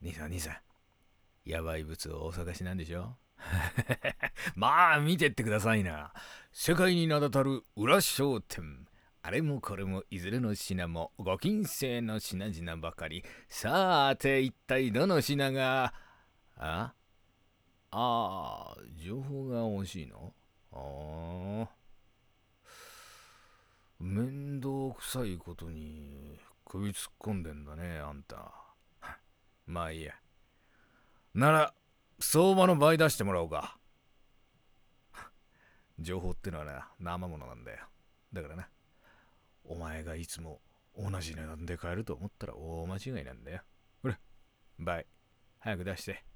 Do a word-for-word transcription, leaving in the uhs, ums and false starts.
兄さん兄さん、やばい物をお探しなんでしょ？まあ見てってくださいな。世界に名だたる裏商店。あれもこれもいずれの品もご金製の品々ばかり。さて一体どの品が。ああー、情報が欲しいの？ああ、面倒くさいことに首突っ込んでんだね、あんた。まあいいや。なら、相場の倍出してもらおうか。情報ってのはな、生ものなんだよ。だからな、お前がいつも同じ値段で買えると思ったら大間違いなんだよ。ほれ、倍、早く出して。